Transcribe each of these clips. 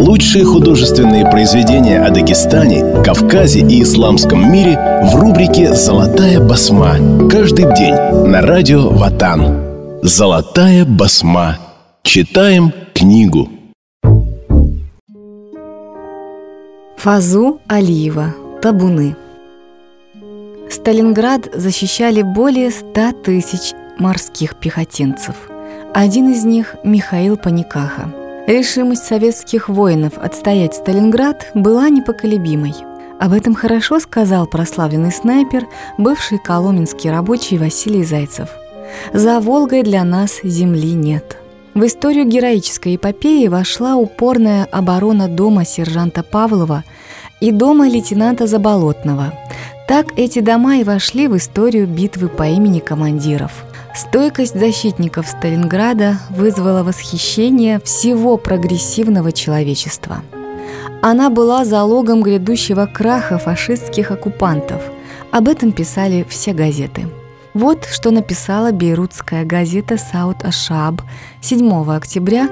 Лучшие художественные произведения о Дагестане, Кавказе и исламском мире в рубрике «Золотая басма». Каждый день на радио Ватан. «Золотая басма». Читаем книгу. Фазу Алиева. Табуны. Сталинград защищали более 100 тысяч морских пехотинцев. Один из них – Михаил Паникаха. Решимость советских воинов отстоять Сталинград была непоколебимой. Об этом хорошо сказал прославленный снайпер, бывший коломенский рабочий Василий Зайцев. «За Волгой для нас земли нет». В историю героической эпопеи вошла упорная оборона дома сержанта Павлова и дома лейтенанта Заболотного. Так эти дома и вошли в историю битвы по имени командиров. Стойкость защитников Сталинграда вызвала восхищение всего прогрессивного человечества. Она была залогом грядущего краха фашистских оккупантов. Об этом писали все газеты. Вот что написала бейрутская газета «Саут Аш-Шааб» 7 октября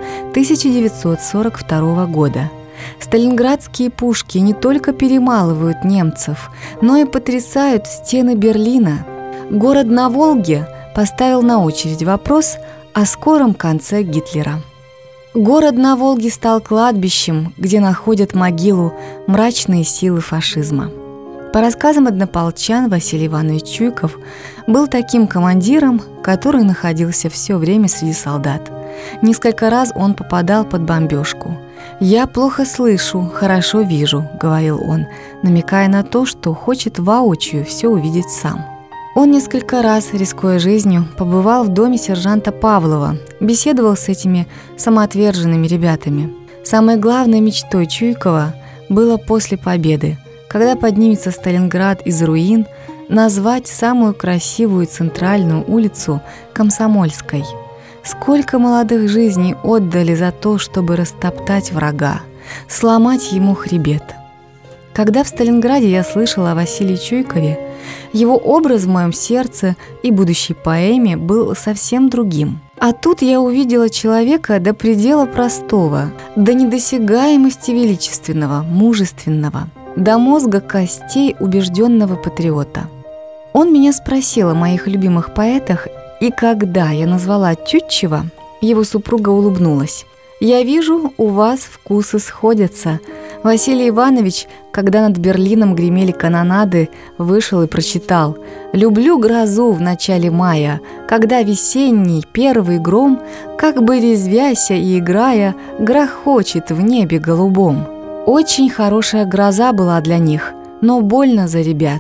1942 года. Сталинградские пушки не только перемалывают немцев, но и потрясают стены Берлина. Город на Волге поставил на очередь вопрос о скором конце Гитлера. Город на Волге стал кладбищем, где находят могилу мрачные силы фашизма. По рассказам однополчан, Василий Иванович Чуйков был таким командиром, который находился все время среди солдат. Несколько раз он попадал под бомбежку. «Я плохо слышу, хорошо вижу», — говорил он, намекая на то, что хочет воочию все увидеть сам. Он несколько раз, рискуя жизнью, побывал в доме сержанта Павлова, беседовал с этими самоотверженными ребятами. Самой главной мечтой Чуйкова было после победы, когда поднимется Сталинград из руин, назвать самую красивую центральную улицу Комсомольской. Сколько молодых жизней отдали за то, чтобы растоптать врага, сломать ему хребет. Когда в Сталинграде я слышала о Василии Чуйкове, его образ в моем сердце и будущей поэме был совсем другим. А тут я увидела человека до предела простого, до недосягаемости величественного, мужественного, до мозга костей убежденного патриота. Он меня спросил о моих любимых поэтах, и когда я назвала Тютчева, его супруга улыбнулась. «Я вижу, у вас вкусы сходятся». Василий Иванович, когда над Берлином гремели канонады, вышел и прочитал: «Люблю грозу в начале мая, когда весенний первый гром, как бы резвяся и играя, грохочет в небе голубом». Очень хорошая гроза была для них, но больно за ребят.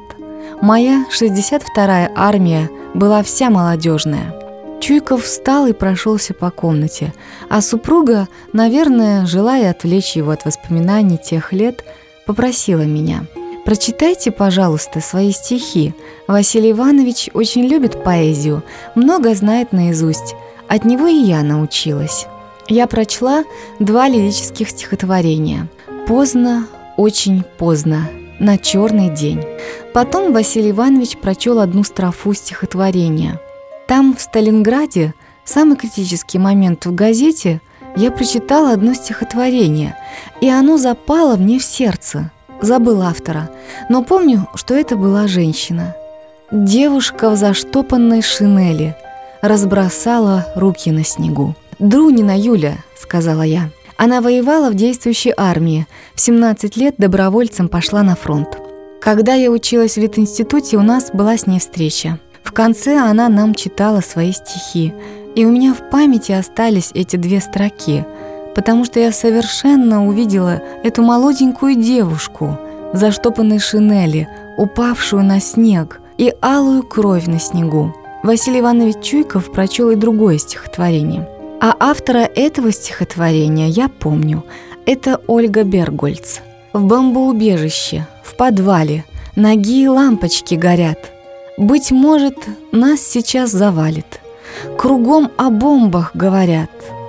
Моя 62-я армия была вся молодежная. Чуйков встал и прошелся по комнате, а супруга, наверное, желая отвлечь его от воспоминаний тех лет, попросила меня: «Прочитайте, пожалуйста, свои стихи. Василий Иванович очень любит поэзию, много знает наизусть. От него и я научилась». Я прочла 2 лирических стихотворения: «Поздно, очень поздно, на черный день». Потом Василий Иванович прочел одну строфу стихотворения. Там, в Сталинграде, самый критический момент в газете, я прочитала одно стихотворение, и оно запало мне в сердце. Забыла автора, но помню, что это была женщина. Девушка в заштопанной шинели разбросала руки на снегу. «Друнина Юля», — сказала я. Она воевала в действующей армии, в 17 лет добровольцем пошла на фронт. Когда я училась в Литинституте, у нас была с ней встреча. В конце она нам читала свои стихи, и у меня в памяти остались эти 2 строки, потому что я совершенно увидела эту молоденькую девушку в заштопанной шинели, упавшую на снег, и алую кровь на снегу. Василий Иванович Чуйков прочел и другое стихотворение. А автора этого стихотворения я помню. Это Ольга Бергольц. «В бомбоубежище, в подвале, ноги и лампочки горят. Быть может, нас сейчас завалит. Кругом о бомбах говорят.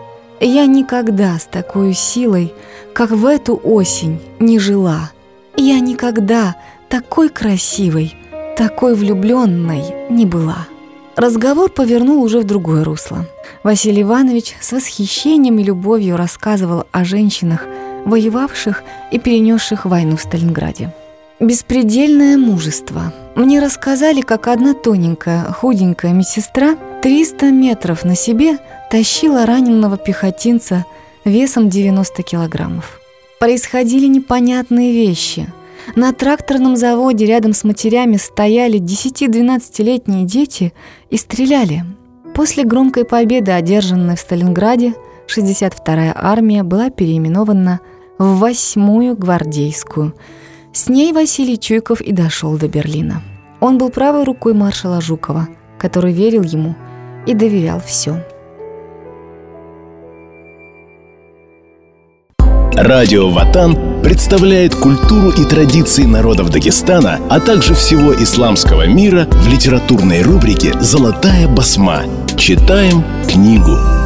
Я никогда с такой силой, как в эту осень, не жила. Я никогда такой красивой, такой влюбленной не была». Разговор повернул уже в другое русло. Василий Иванович с восхищением и любовью рассказывал о женщинах, воевавших и перенесших войну в Сталинграде. Беспредельное мужество. Мне рассказали, как одна тоненькая, худенькая медсестра 300 метров на себе тащила раненого пехотинца весом 90 килограммов. Происходили непонятные вещи. На тракторном заводе рядом с матерями стояли 10-12-летние дети и стреляли. После громкой победы, одержанной в Сталинграде, 62-я армия была переименована в 8-ю гвардейскую. С ней Василий Чуйков и дошел до Берлина. Он был правой рукой маршала Жукова, который верил ему и доверял все. Радио Ватан представляет культуру и традиции народов Дагестана, а также всего исламского мира в литературной рубрике «Золотая басма». Читаем книгу.